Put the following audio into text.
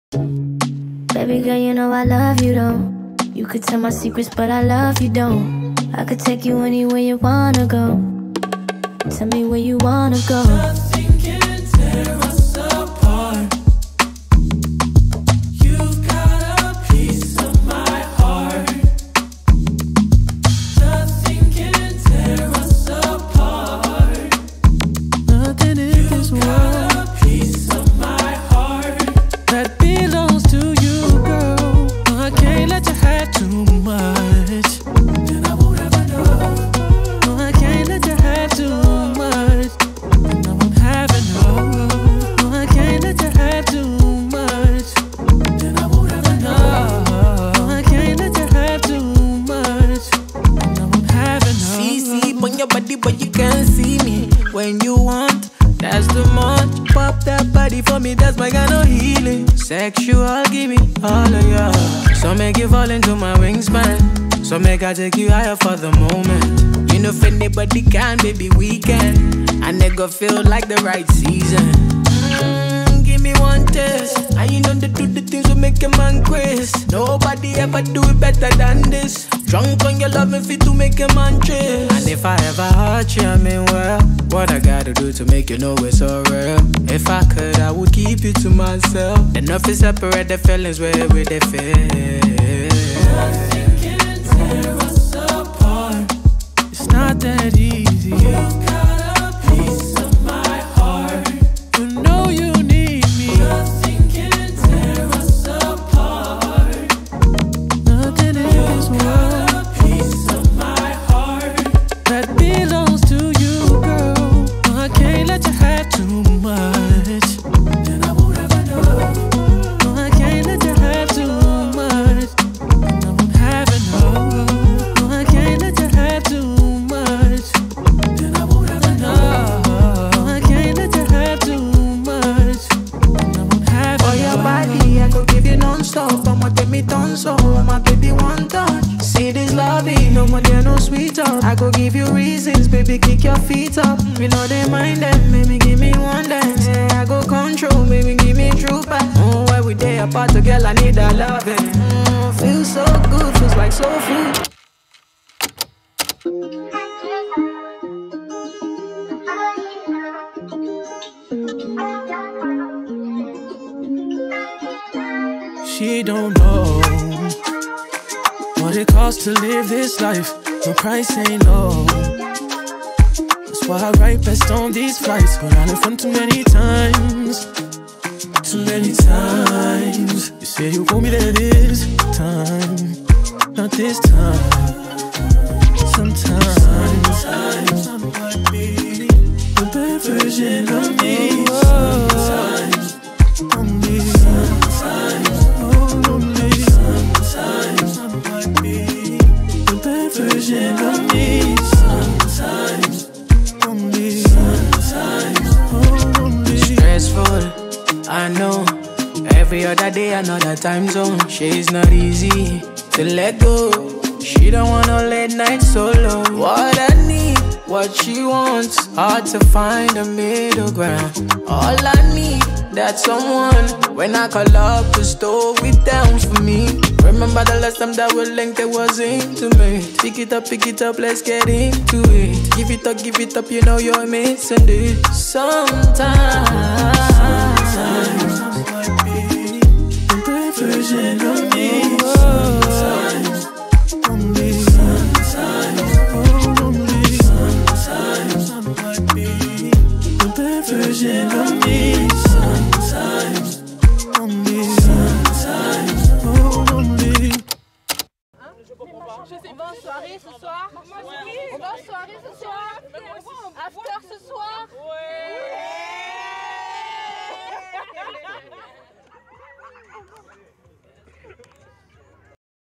Baby girl, you know I love you though. You could tell my secrets, but I love you don't. I could take you anywhere you wanna go. Tell me where you wanna go. Nothing can tear us apart. You've got a piece of my heart. Nothing can tear us apart. Nothing in this world. Got a piece of my heart that belongs to you, girl. I can't let you have too much. Then I won't ever know. No, I can't let you have too much. And I won't have enough. No, I can't let you have too much. Then I won't ever know. No, I can't let you have too much. And I won't have enough. See, on your body, but you can't see me. When you want, that's too much. Pop that body for me, that's my kind of healing. Sexual, give me all of ya. So make you fall into my wingspan. So make I take you higher for the moment. You know if anybody can, baby, we can. And it go feel like the right season. Give me one test. And you know they do the things that make a man crazy. Nobody ever do it better than this. Drunk on your love and fit to make a man trip. And if I ever hurt you, I mean well, what I gotta do to make you know it's so real. If I could, I would keep you to myself. Enough to separate the feelings where they feel. Nothing can tear us apart. It's not that easy. You've got a piece of my heart. You know you need me. Nothing can tear us apart. Nothing in this world. Got a piece of my heart that belongs to you, girl. I can't let you have too much. Then I won't ever know. No, I can't let you have too much. And I won't have enough. No, I can't let you have too much. Then I won't ever know. No, I can't let you have too much. And I won't have For your body, I could give you non-stop. I'ma take me tons so my baby one touch. See this loving, no more there no sweet talk. I could give you reasons, baby, kick your feet up. We know they mind them, baby, give me one dance. Yeah, I go control, baby, give me true back. Oh, every day apart, girl, I need that loving. Feels so good, feels like soul food. She don't know what it costs to live this life. The price ain't low. That's why I write best on these flights. But I live from too many times. Too many times. You say you want me there this time. Not this time. Sometimes I might be the bad version of me. Sometimes only. Sometimes only. Sometimes I might be the bad version of me. Sometimes only. Sometimes only. Stressful, I know. Every other day, another time zone. She's not easy to let go. She don't want no late night solo. What I need, what she wants. Hard to find a middle ground. All I need, that's someone. When I call up to store it down for me. Remember the last time that we linked, it was intimate. Pick it up, let's get into it. Give it up, you know you're missing it. Sometimes I might be the bad version of me. Sometimes only. Sometimes only. Sometimes I might be the bad version of me. Sometimes only. Sometimes only. On va en soirée ce soir. On va en soirée ce soir. After ce soir.